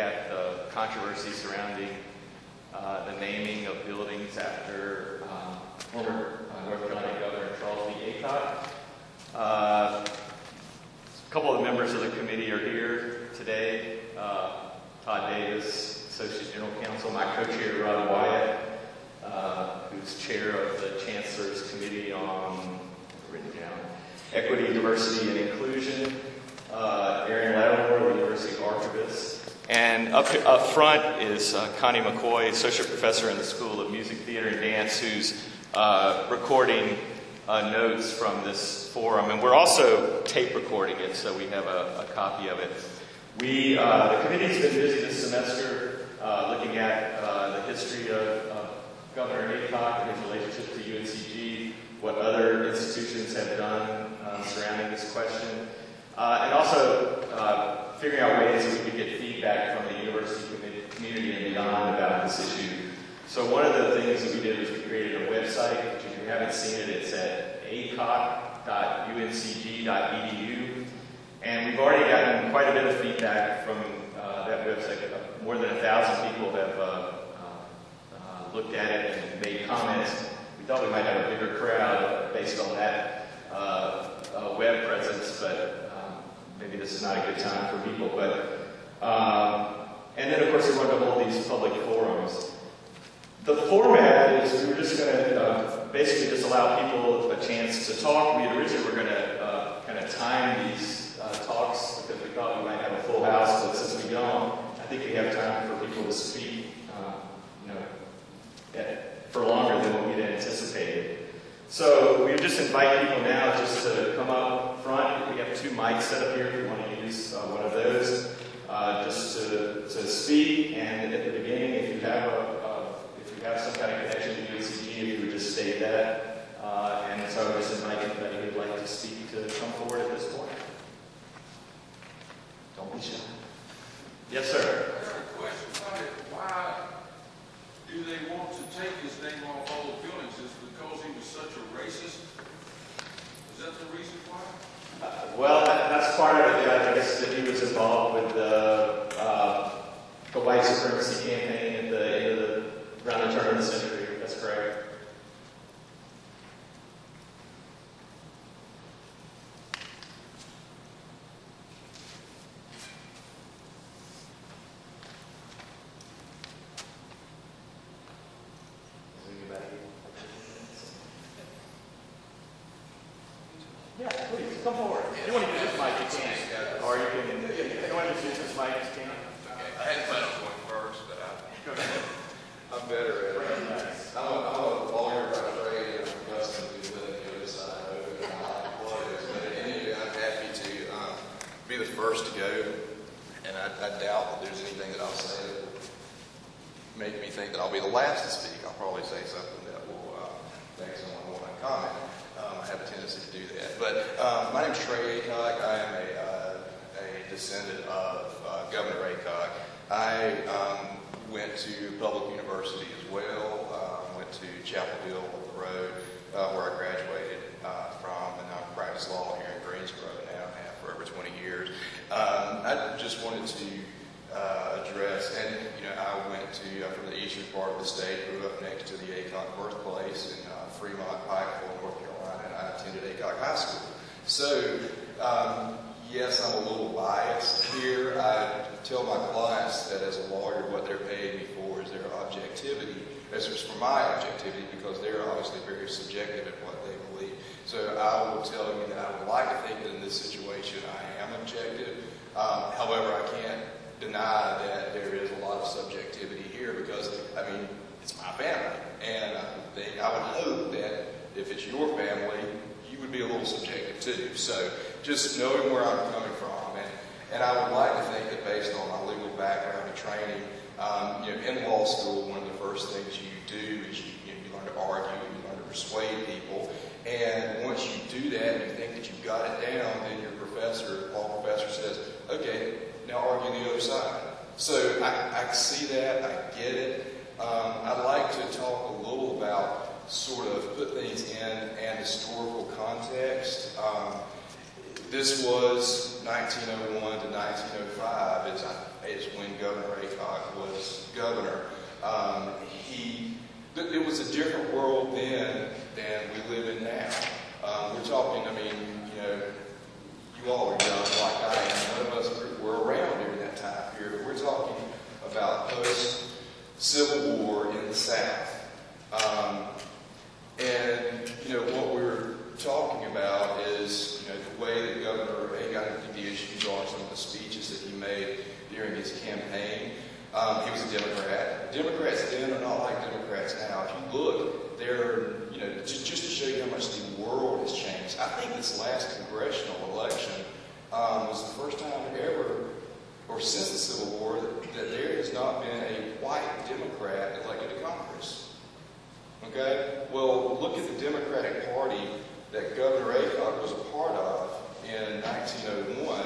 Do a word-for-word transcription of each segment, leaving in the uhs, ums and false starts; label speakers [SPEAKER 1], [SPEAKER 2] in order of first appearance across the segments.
[SPEAKER 1] at the controversy surrounding uh, the naming of buildings after um, former uh, North Carolina Governor Charles D. Aycock. Uh, a couple of the members of the committee are here today. Uh, Todd Davis, Associate General Counsel, my co-chair Rod Wyatt, uh, who's chair of the Chancellor's Committee on, written down, Equity, Diversity, and Inclusion, uh, Aaron Lattimore, the University Archivist, and up, up front is uh, Connie McCoy, Associate Professor in the School of Music, Theater, and Dance, who's uh, recording uh, notes from this forum, and we're also tape recording it, so we have a, a copy of it. We, uh, the committee's been busy this semester uh, looking at uh, the history of, of Governor Aycock and his relationship to U N C G, what other institutions have done uh, surrounding this question, uh, and also uh, figuring out ways that we could get feedback from the university community and beyond about this issue. So one of the things that we did was we created a website, which if you haven't seen it, it's at aycock dot U N C G dot E D U. And we've already gotten quite a bit of feedback from uh, that website. More than a thousand people have uh, uh, uh, looked at it and made comments. We thought we might have a bigger crowd based on that uh, uh, web presence, but um, maybe this is not a good time for people. But um, and then, of course, we wanted to hold these public forums. The format is we were just going to uh, basically just allow people a chance to talk. We originally were going to uh, kind of time these Uh, talks because we thought we might have a full house, but since we don't, I think we have time for people to speak, uh, you know, at, for longer than what we'd anticipated. So we would just invite people now just to come up front. We have two mics set up here if you want to use uh, one of those, uh, just to, to speak. And at the beginning, if you have a, uh, if you have some kind of connection to U N C G, if you would just state that. Uh, and so I would just invite anybody who'd like to speak to come forward at this point. Don't be shy. Yes, sir.
[SPEAKER 2] I got a question about it. Why do they want to take his name off all the buildings? Is it because he was such a racist? Is that the reason why?
[SPEAKER 1] Uh, well, that, that's part of it. Yeah, I guess that he was involved with the, uh, the white supremacy campaign at the end of the, around the turn of the century. That's correct. Yeah, please, come forward. If you want to use this mic, you can. Or you can, if you want to just use this mic, you can.
[SPEAKER 2] Okay. I hadn't planned on going first, but I,
[SPEAKER 3] I'm better at it. I'm a, I'm a lawyer by trade, and I'm accustomed to letting the other side over and I like what it is. But anyway, I'm happy to um, be the first to go, and I, I doubt that there's anything that I'll say that will make me think that I'll be the last to speak. I'll probably say something that will uh, make someone want to comment. Um, I have a tendency to do that. But um, my name is Trey Aycock. I am a, uh, a descendant of uh, Governor Aycock. I um, went to public university as well. Um, went to Chapel Hill up the road uh, where I graduated uh, from, and I practice law here in Greensboro now. I have for over twenty years. Um, I just wanted to uh, address, and you know, I went to uh, from the eastern part of the state, grew up next to the Aycock birthplace in uh, Fremont, Pikeville, North Carolina, and I attended Aycock High School. So, um, yes, I'm a little biased here. I tell my clients that as a lawyer, what they're paying me for is their objectivity. This is for my objectivity because they're obviously very subjective in what they believe. So I will tell you that I would like to think that in this situation I am objective. Um, however, I can't deny that there is a lot of subjectivity here because, I mean, it's my family. And I would, think, I would hope that if it's your family, you would be a little subjective too. So just knowing where I'm coming from. And, and I would like to think that based on my legal background and training, um, you know, in law school, one of the first things you do is you, you, know, you learn to argue, you learn to persuade people. And once you do that and you think that you've got it down, then your professor, law professor says, okay, now argue the other side. So I, I see that, I get it. Um, I'd like to talk a little about sort of put things in an historical context. Um, this was nineteen oh one to nineteen oh five, as I is when Governor Aycock was governor. Um, he, it was a different world then than we live in now. Um, we're talking, I mean, you know, you all are young like I am. None of us were around during that time period. We're talking about post-Civil War in the South. Um, and, you know, what we're talking about is, you know, the way that Governor Aycock, I think the issues are some of the speeches that he made during his campaign. Um, he was a Democrat. Democrats then are not like Democrats now. If you look, they're, you know, just, just to show you how much the world has changed. I think this last congressional election um, was the first time ever, or since the Civil War, that, that there has not been a white Democrat elected to Congress. Okay? Well, look at the Democratic Party that Governor Aycock was a part of in nineteen oh one.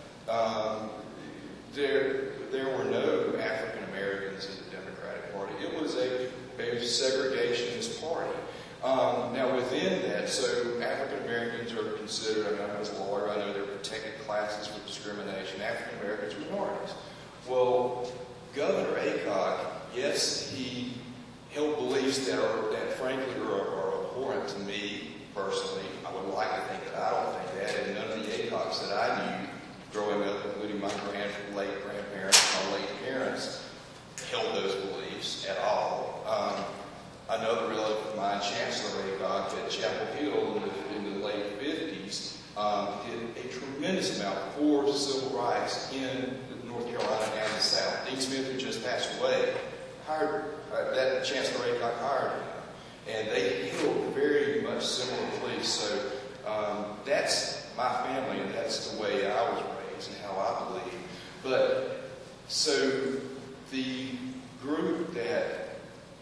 [SPEAKER 3] Um, there, there were no African Americans in the Democratic Party. It was a, a segregationist party. Um, now within that, so African Americans are considered, I mean, I'm as a lawyer, I know they're protected classes for discrimination. African Americans are minorities. Well, Governor Aycock, yes, he held beliefs that are, that frankly are, are abhorrent to me personally. I would like to think that I don't think that, and none of the Aycocks that I knew growing up, including my grand, late grandparents, my late parents, held those beliefs at all. Um, another relative of mine, Chancellor Aycock at Chapel Hill in the, in the late fifties, um, did a tremendous amount for civil rights in North Carolina and the South. Dean Smith, who just passed away, hired, uh, that Chancellor Aycock hired him. And they held very much similar beliefs. So um, that's my family, and that's the way I was raised and how I believe. But so the group that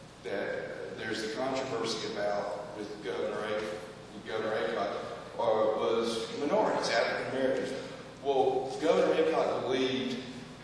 [SPEAKER 3] that there's the controversy about with Governor Aycock, with Governor Aycock uh, was minorities, African Americans. Well, Governor Aycock believed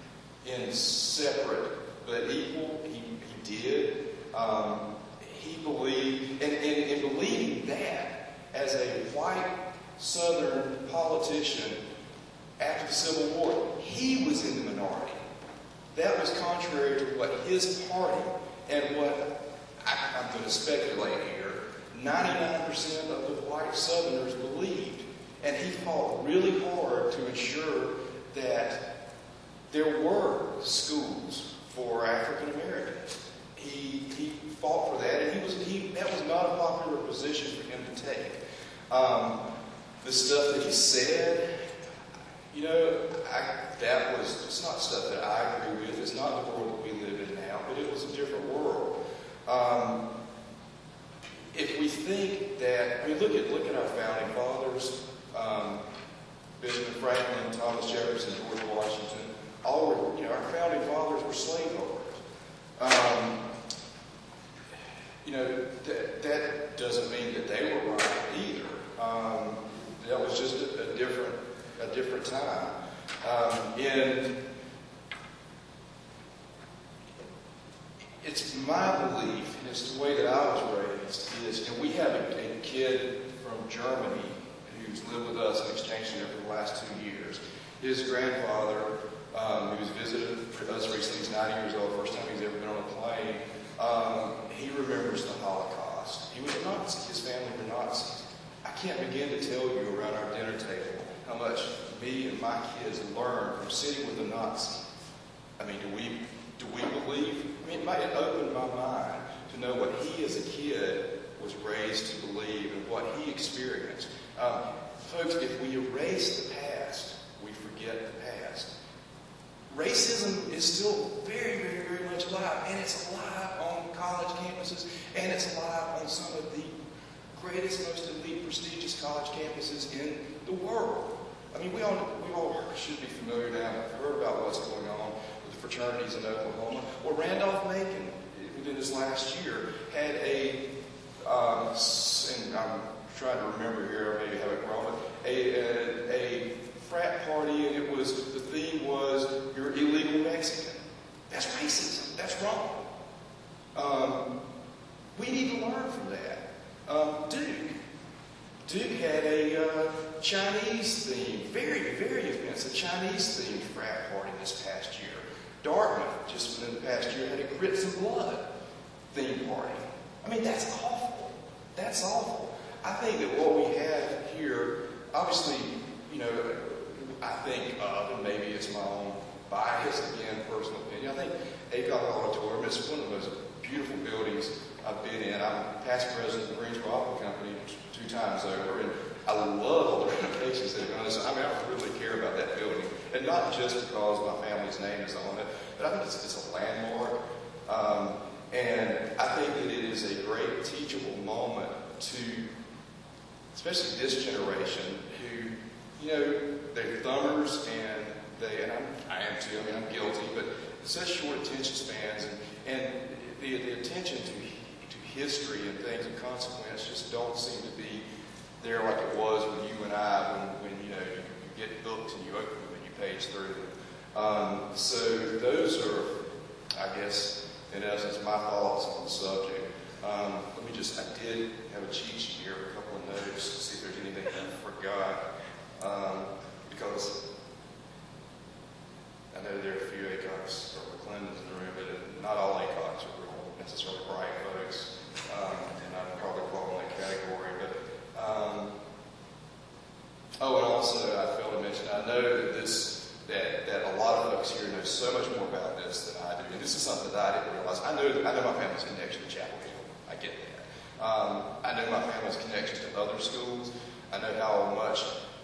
[SPEAKER 3] in separate but equal. He, he did. Um, he believed, and in believing that, as a white Southern politician after the Civil War, he was in the minority. That was contrary to what his party and what I, I'm going to speculate here, ninety-nine percent of the white Southerners believed. And he fought really hard to ensure that there were schools for African Americans. He, he fought for that, and he was he that was not a popular position for him to take. Um, the stuff that he said, you know, I, that was it's not stuff that I agree with. It's not the world that we live in now, but it was a different world. Um, if we think that, I mean, look at look at our founding fathers, um, Benjamin Franklin, Thomas Jefferson, George Washington. All were, you know, our founding fathers were slaveholders. Um, you know, that, that doesn't mean that they were right either. Um, that was just a, a different, a different time. Um, and it's my belief, and it's the way that I was raised, is, and we have a, a kid from Germany who's lived with us in exchange student for the last two years. His grandfather, um, who's visited us recently, he's ninety years old, first time he's ever been on a plane. Um, he remembers the Holocaust. He was a Nazi. His family were Nazis. I can't begin to tell you around our dinner table how much me and my kids learned from sitting with a Nazi. I mean, do we do we believe? I mean, it might have opened my mind to know what he as a kid was raised to believe and what he experienced. Um, folks, if we erase the past, we forget the past. Racism is still very, very, very much alive, and it's alive on college campuses, and it's alive on some of the greatest, most elite, prestigious college campuses in the world. I mean, we all we all should be familiar now. We've heard about what's going on with the fraternities in Oklahoma. Well, Randolph-Macon, within this last year, had a, um, and I'm trying to remember here, I maybe have it wrong, but a, a, a frat party, and it was, the theme was, you're illegal Mexican. That's racism. That's wrong. Um, we need to learn from that. Um, Duke. Duke had a uh, Chinese theme, very, very offensive Chinese themed frat party this past year. Dartmouth, just within the past year, had a Grits and Blood theme party. I mean, that's awful. That's awful. I think that what we have here, obviously, you know, I think of, and maybe it's my own bias, again, personal opinion, I think Aycock Auditorium is one of the most beautiful buildings I've been in. I'm past president of the Greensboro Opera Company two times over, and I love all the renovations they've done. So, I mean, I really care about that building, and not just because my family's name is on it, but I think it's, it's a landmark. Um, and I think that it is a great teachable moment to, especially this generation, who, you know, they're thumbers, and they, and I'm, I am too, I mean, I'm guilty, but such short attention spans, and, and the, the attention to, to history and things of consequence just don't seem to be there like it was with you and I when, when you know, you, you get books and you open them and you page through them. Um, so those are, I guess, in essence, my thoughts on the subject. Um, let me just, I did have a cheat sheet here, a couple of notes to see if there's anything I forgot. Um, because I know there are a few Aycocks or McClendons in the room, but not all Aycocks are real necessarily bright folks. Um, and I probably fall in that category. But um, oh, and also I failed to mention, I know that this that that a lot of folks here know so much more about this than I do. And this is something that I didn't realize. I know that I know my family's connection to Chapel Hill. I get that. Um, I know my family's connection to other schools. I know how much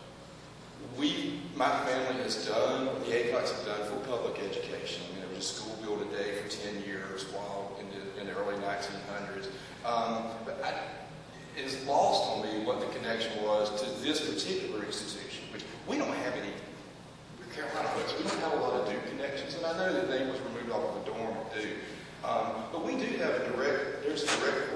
[SPEAKER 3] we, my family has done, the Aycocks have done for public education. I mean, there was a school built a day for ten years while in the, in the early nineteen hundreds. Um, but I, it is lost on me what the connection was to this particular institution, which we don't have any, we're Carolina folks, we don't have a lot of Duke connections, and I know that name was removed off of the dorm at Duke. Um, but we do have a direct, there's a direct,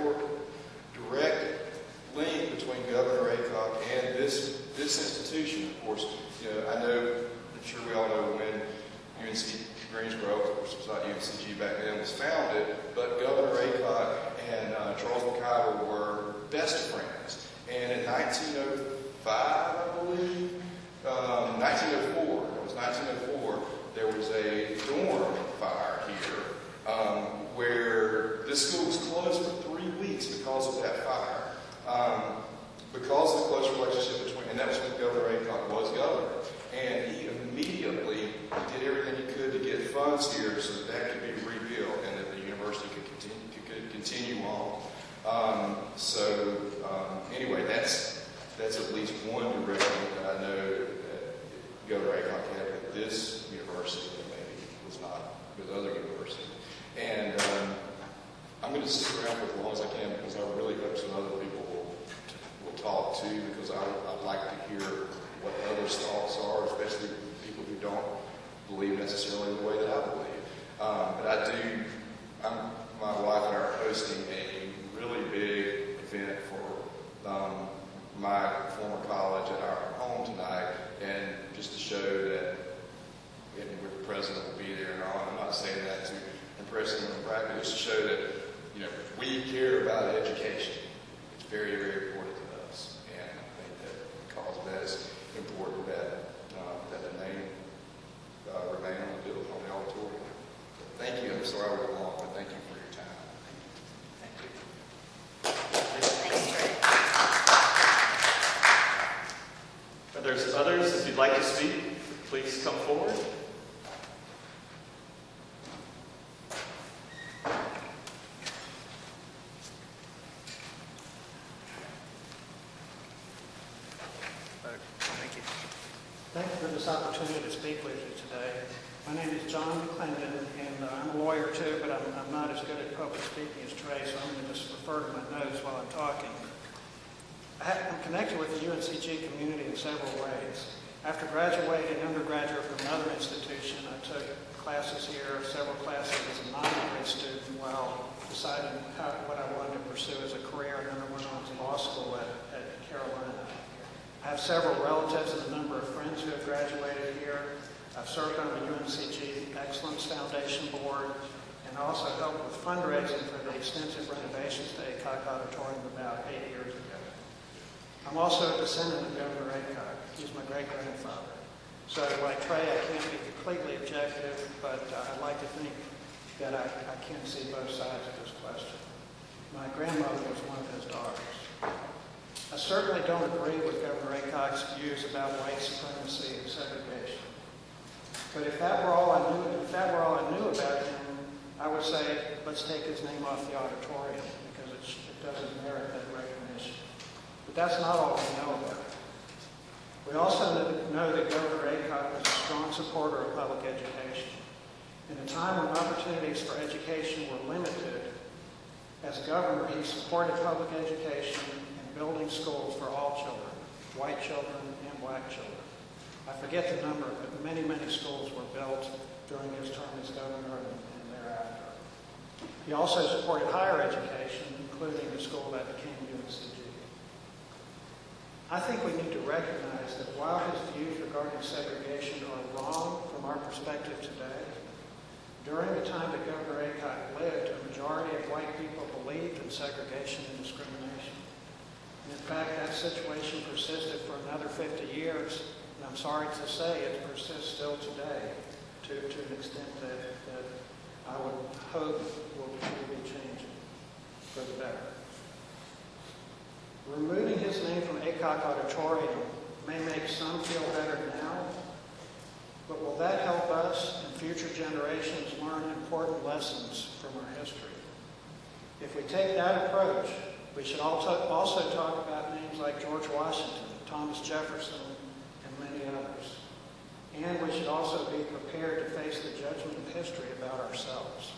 [SPEAKER 3] direct link between Governor Aycock and this this institution. Of course, you know, I know, I'm sure we all know when U N C Greensboro, of course it was not U N C G back then, was founded, but Governor Aycock and uh, Charles McIver were best friends. And in nineteen oh five, I believe, um, nineteen oh four, it was nineteen oh four, there was a dorm fire here um, where this school was closed for three weeks because of that fire. Um, because of the close relationship between, and that was when Governor Aycock was governor, and he immediately did everything he could to get funds here so that that could be rebuilt and that the university could continue, could continue on. Um, so um, anyway, that's that's at least one direction that I know that Governor Aycock had with this university that maybe was not with other universities. And um, I'm going to stick around for as long as I can because I really hope some other people will, will talk too, because I, I'd like to hear what others' thoughts are, especially people who don't believe necessarily the way that I believe. Um, but I do, I'm, my wife and I are hosting a really big event for um, my former college at our home tonight, and just to show that, and the president will be there and all, I'm not saying that to impress anyone in practice, just to show that, you know, we care about education. It's very, very important to us, and I think that because of that, it's important that uh, that the name uh, remain on the building, on the auditorium. So thank you. I'm sorry I went long, but thank you for your time.
[SPEAKER 1] Thank you.
[SPEAKER 4] Thanks, Trey.
[SPEAKER 1] If there's others, if you'd like to speak, please come forward.
[SPEAKER 5] Thank you for this opportunity to speak with you today. My name is John McClendon, and uh, I'm a lawyer too, but I'm, I'm not as good at public speaking as Trey, so I'm going to just refer to my notes while I'm talking. I have, I'm connected with the U N C G community in several ways. After graduating undergraduate from another institution, I took classes here, several classes as a non-degree student while deciding how, what I wanted to pursue as a career, and then I went on to law school at, at Carolina. I have several relatives and a number of friends who have graduated here. I've served on the U N C G Excellence Foundation Board, and also helped with fundraising for the extensive renovations to Aycock Auditorium about eight years ago. I'm also a descendant of Governor Aycock. He's my great-grandfather. So like Trey, I can't be completely objective, but uh, I'd like to think that I, I can see both sides of this question. My grandmother was one of his daughters. I certainly don't agree with Governor Aycock's views about white supremacy and segregation. But if that were all I knew, if that were all I knew about him, I would say, let's take his name off the auditorium because it, it doesn't merit that recognition. But that's not all we know about him. We also know that Governor Aycock was a strong supporter of public education. In a time when opportunities for education were limited, as governor, he supported public education and building schools for all children, white children and black children. I forget the number, but many, many schools were built during his term as governor and, and thereafter. He also supported higher education, including the school that became U N C G. I think we need to recognize that while his views regarding segregation are wrong from our perspective today, during the time that Governor Aycock lived, a majority of white people believed in segregation and discrimination. And in fact, that situation persisted for another fifty years. And I'm sorry to say it persists still today to, to an extent that, that I would hope will, will be changing for the better. Removing his name from Aycock Auditorium may make some feel better now, but will that help us and future generations learn important lessons from our history? If we take that approach, we should also, also talk about names like George Washington, Thomas Jefferson, many others. And we should also be prepared to face the judgment of history about ourselves.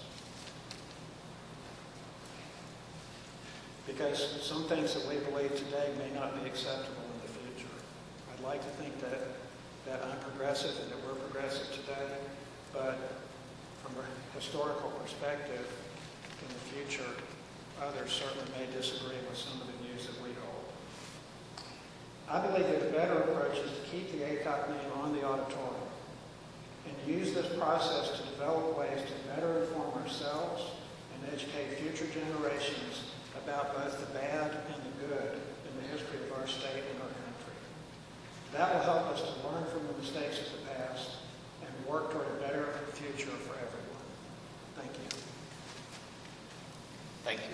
[SPEAKER 5] Because some things that we believe today may not be acceptable in the future. I'd like to think that, that I'm progressive and that we're progressive today, but from a historical perspective, in the future, others certainly may disagree with some of the views that we hold. I believe that a better approach is to keep the Aycock name on the auditorium and use this process to develop ways to better inform ourselves and educate future generations about both the bad and the good in the history of our state and our country. That will help us to learn from the mistakes of the past and work toward a better future for everyone. Thank you.
[SPEAKER 1] Thank you.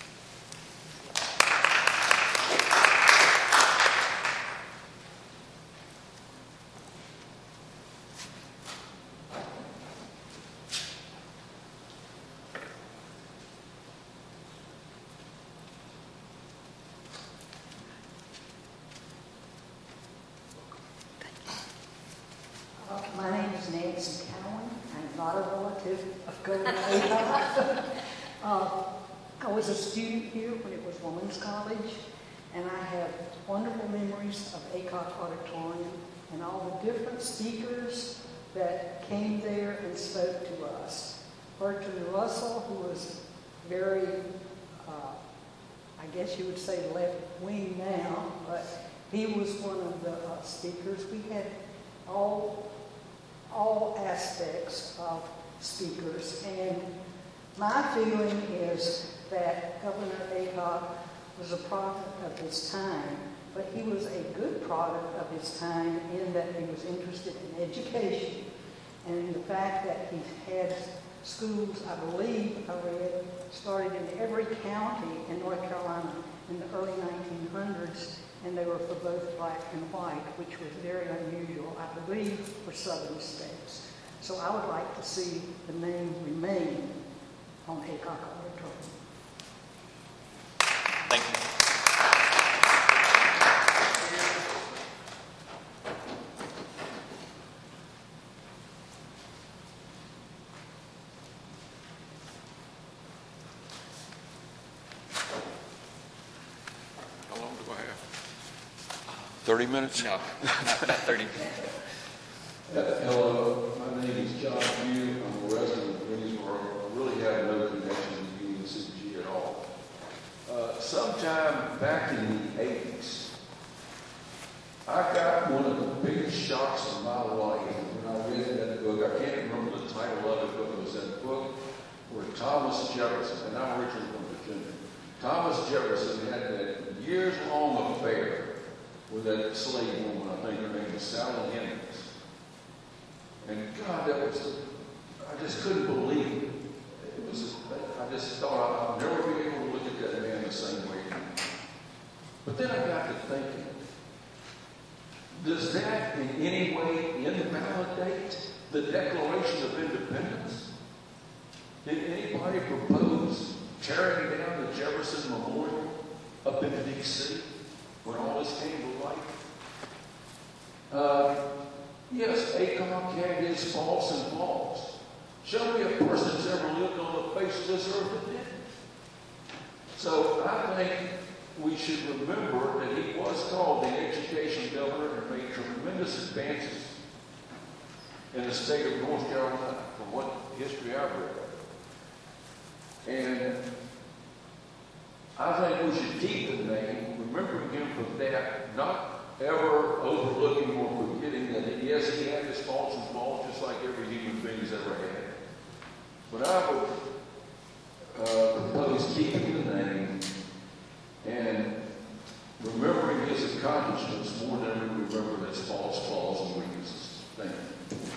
[SPEAKER 6] Uh, My name is Nancy Cowan. I'm not a relative of Governor Aycock. uh, I was a student here when it was Women's College, and I have wonderful memories of Aycock Auditorium and all the different speakers that came there and spoke to us. Bertrand Russell, who was very, uh, I guess you would say left wing now, but he was one of the uh, speakers. We had all all aspects of speakers, and my feeling is that Governor Aycock was a product of his time, but he was a good product of his time in that he was interested in education, and the fact that he had schools, I believe I read, started in every county in North Carolina in the early nineteen hundreds, and they were for both black and white, which was very unusual, I believe, for southern states. So I would like to see the name remain on Aycock Auditorium.
[SPEAKER 1] Thank you.
[SPEAKER 2] How long do I have? thirty minutes?
[SPEAKER 1] No, not, not thirty.
[SPEAKER 7] Hello, my name is John Pugh. I'm a resident of Greensboro. I really have no connection to U N C G at all. Uh, sometime back in the eighties, I got one of the biggest shocks of my life when I read that book. I can't remember the title of it, but it was that book where Thomas Jefferson, and I'm originally from Virginia, Thomas Jefferson had that years-long affair with that slave woman, I think her name was Sally Hemings. And God, that was, the, I just couldn't believe it. It was, I just thought I'd never be able to look at that man the same way again. But then I got to thinking, does that in any way invalidate the Declaration of Independence? Did anybody propose tearing down the Jefferson Memorial up in D C when all this came to light? Uh, yes, ACOG had its faults and flaws. Show me a person that's ever lived on the face of this earth that didn't. So I think we should remember that he was called the education governor and made tremendous advances in the state of North Carolina, from what history I've read. And I think we should keep the name, remembering him for that, not ever overlooking or forgetting that, yes, he had his faults and flaws just like every human being's ever had. But I would uh, propose keeping the name and remembering his accomplishments more than we remember his faults, flaws, and weaknesses. Thank you.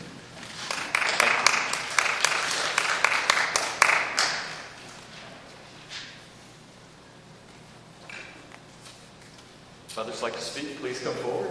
[SPEAKER 1] If others like to speak, please come forward.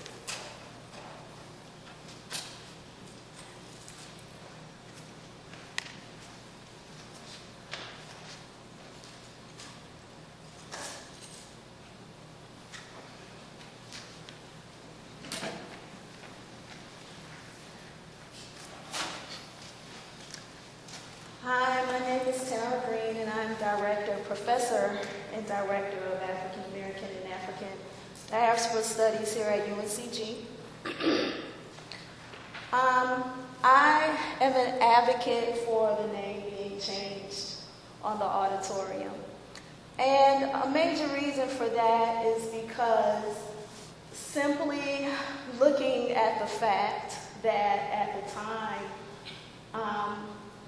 [SPEAKER 8] Hi, my name is Tara Green, and I'm director, professor, and director of African American and African Diaspora Studies here at U N C G. um, I am an advocate for the name being changed on the auditorium. And a major reason for that is because simply looking at the fact that at the time, um,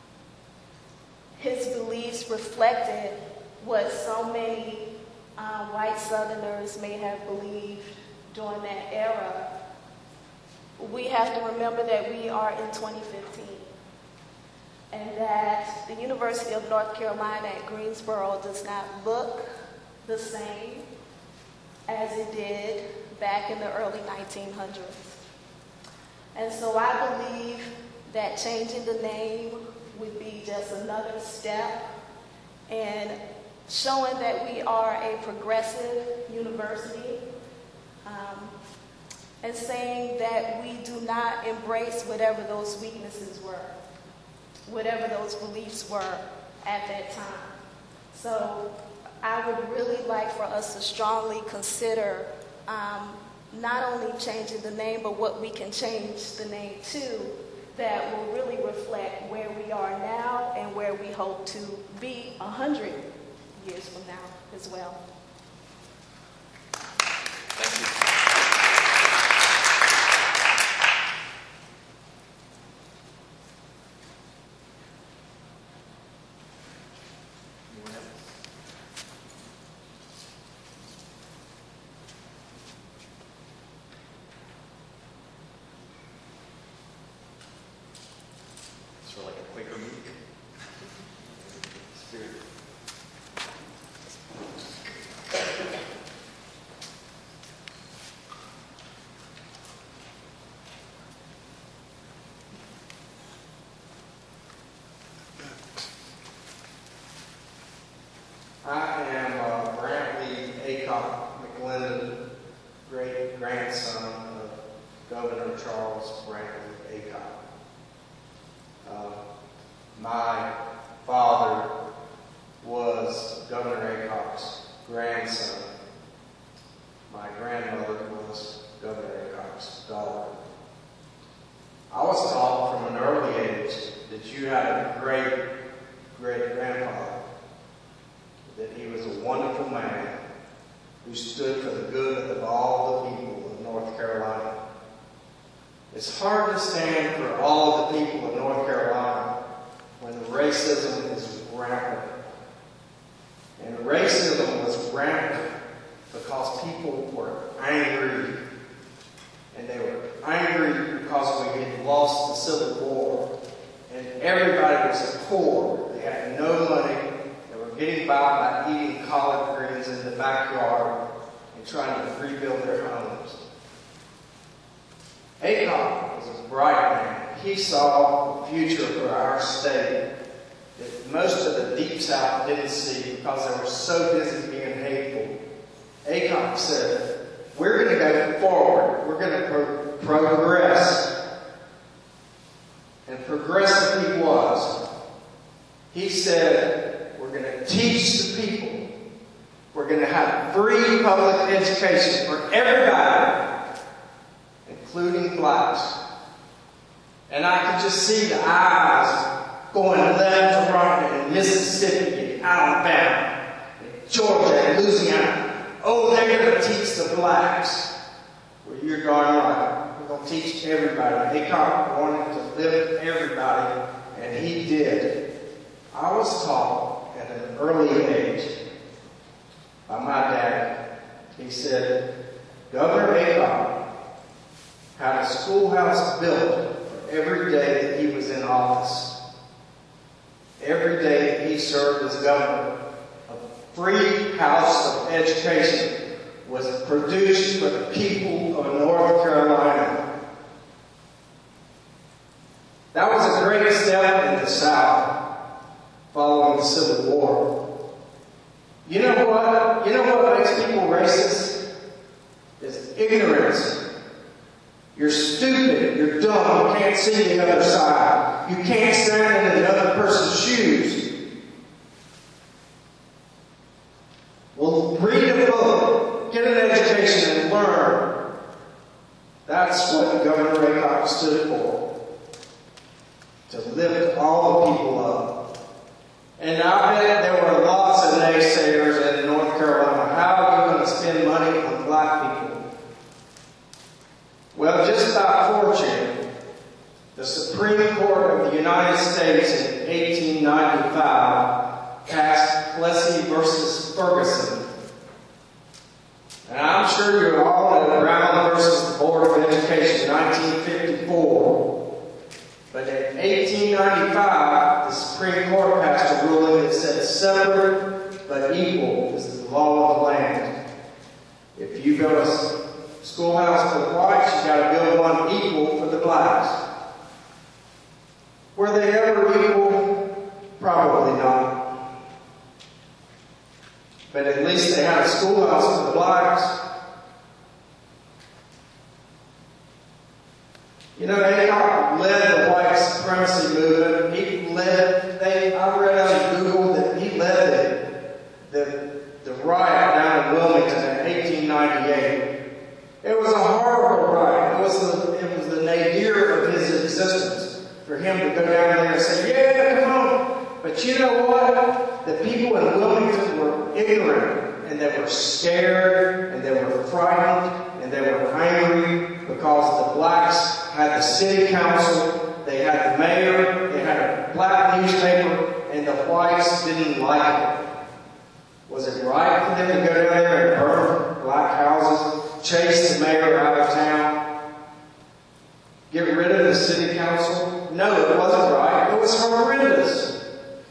[SPEAKER 8] his beliefs reflected what so many uh, white Southerners may have believed during that era. We have to remember that we are in twenty fifteen and that the University of North Carolina at Greensboro does not look the same as it did back in the early nineteen hundreds. And so I believe that changing the name would be just another step in showing that we are a progressive university, um, and saying that we do not embrace whatever those weaknesses were, whatever those beliefs were at that time. So I would really like for us to strongly consider um, not only changing the name, but what we can change the name to that will really reflect where we are now and where we hope to be a hundred years from now as well.
[SPEAKER 1] Thank you. Anyone else? Sort of like a Quaker meek spirit.
[SPEAKER 9] I am uh, Brantley Aycock McLendon, great grandson of Governor Charles Brantley Aycock. Uh, my father was Governor Aycock's grandson. My grandmother was Governor Aycock's daughter. I was taught from an early age that you had a great great-grandfather, that he was a wonderful man who stood for the good of all the people of North Carolina. It's hard to stand for all of the people of North Carolina when racism is rampant. And racism was rampant because people were angry. And they were angry because we had lost lost the Civil War, and everybody was poor. They had no money. They were getting by by eating collard greens in the backyard and trying to rebuild their homes. Aycock was a bright man. He saw the future for our state that most of the Deep South didn't see because they were so busy being hateful. Aycock said, we're going to go forward. We're going to pro- progress. And progressive he was. He said, we're going to teach the people. We're going to have free public education for everybody, including blacks. And I could just see the eyes going left to right in Mississippi and Alabama, and Georgia and Louisiana. Oh, they're going to teach the blacks. Well, you're darn right. We're going to teach everybody. Aycock wanted to lift everybody, and he did. I was taught at an early age by my dad. He said, Governor Aycock had a schoolhouse built for every day that he was in office. Every day that he served as governor, a free house of education was produced for the people of North Carolina. That was a great step in the South following the Civil War. You know what? You know what makes people racist? It's ignorance. You're stupid. You're dumb. You can't see the other side. You can't stand in the other person's shoes. Well, read a book. Get an education and learn. That's what Governor Aycock stood for. To lift all the people up. And I bet there were lots of naysayers in North Carolina. How are you going to spend money on black people? Well, just by fortune, the Supreme Court of the United States in eighteen ninety-five passed Plessy versus Ferguson. And I'm sure you all know Brown versus the Board of Education, nineteen fifty-four. But in eighteen ninety-five, the Supreme Court passed a ruling that said separate but equal is the law of the land. If you build a schoolhouse for the whites, you got to build one equal for the blacks. Were they ever equal? Probably not. But at least they had a schoolhouse for the blacks. You know, Aycock led the white supremacy movement. He led, they, I read on Google that he led the, the, the riot down in Wilmington in eighteen ninety-eight. It was a horrible riot. It was the, it was the nadir of his existence for him to go down there and say, yeah, come on. But you know what? The people in Wilmington were ignorant, and they were scared, and they were frightened, and they were angry because the blacks had the city council, they had the mayor, they had a black newspaper, and the whites didn't like it. Was it right for them to go down there and burn black houses? Chase the mayor out of town, get rid of the city council? No, it wasn't right. It was horrendous.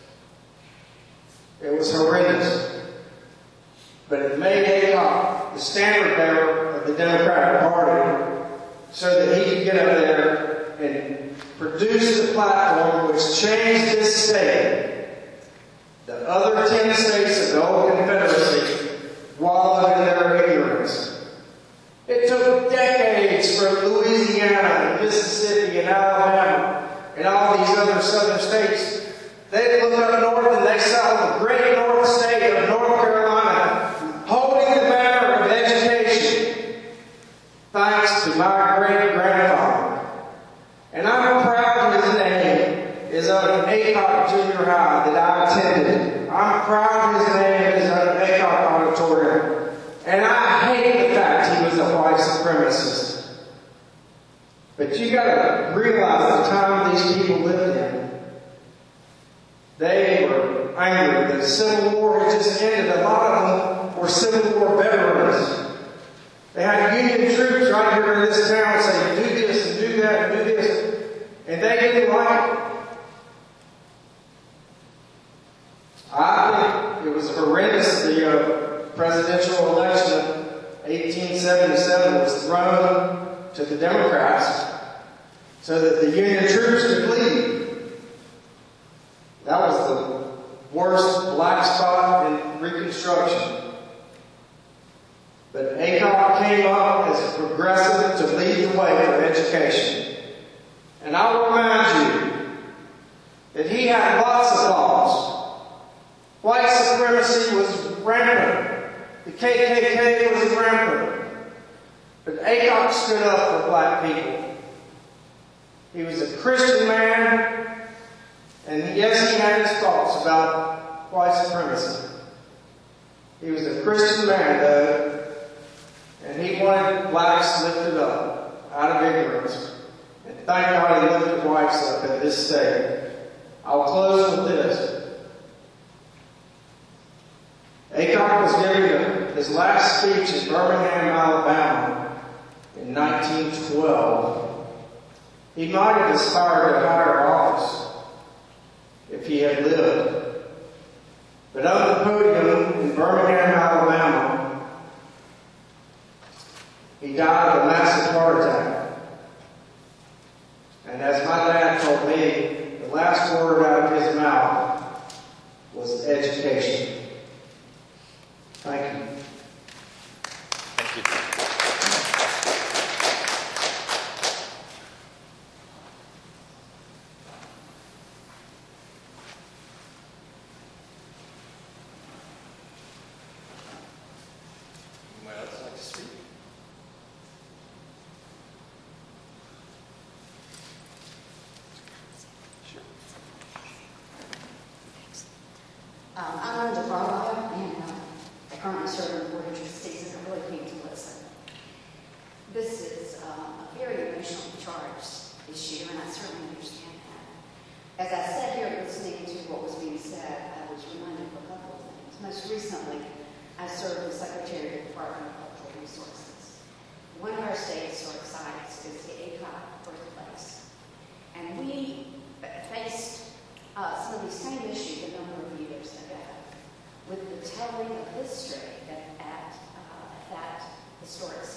[SPEAKER 9] It was horrendous. But it made Aycock the standard bearer of the Democratic Party so that he could get up there and produce the platform which changed this state. The other ten states of the old Confederacy wallowed in their ignorance. It took decades for Louisiana and Mississippi and Alabama and all these other southern states. They looked up north and they saw the great north state of North Carolina holding the banner of education, thanks to my great-grandfather. And I'm proud his name is on Aycock Junior High that I attended. I'm proud his name is on Aycock Auditorium. And I hate the fact he was a white supremacist. But you gotta realize the time these people lived in. They were angry. The Civil War had just ended. A lot of them were Civil War veterans. They had Union troops right here in this town saying, do this and do that and do this. presidential election of eighteen seventy-seven was thrown to the Democrats so that the Union troops could leave. That was the worst black spot in Reconstruction. But Aycock came up as a progressive to lead the way for education. And I will remind you that he had lots of faults. White supremacy was rampant. The K K K was rampant. But Aycock stood up for black people. He was a Christian man, and yes, he had his thoughts about white supremacy. He was a Christian man, though, and he wanted blacks lifted up out of ignorance. And thank God he lifted whites up in this state. I'll close with this. Aycock was giving his last speech in Birmingham, Alabama in nineteen twelve. He might have aspired to higher office if he had lived. But on the podium in Birmingham, Alabama, he died of a massive heart attack. And as my dad told me, the last word out of his mouth was education. Thank you.
[SPEAKER 1] Thank you. Anyone else like to speak? Sure.
[SPEAKER 4] Um, I'm Linda Carlisle, and uh, I currently serve on the Board of Trustees, and I really came to listen. This is uh, a very emotionally charged issue, and I certainly understand that. As I sat here listening to what was being said, I was reminded of a couple of things. Most recently, I served as Secretary of the Department of Cultural Resources. One of our state's sort of sites is the Aycock birthplace. And we faced uh, some of these same issues a number of years ago with the telling of history at, at uh, that historic site.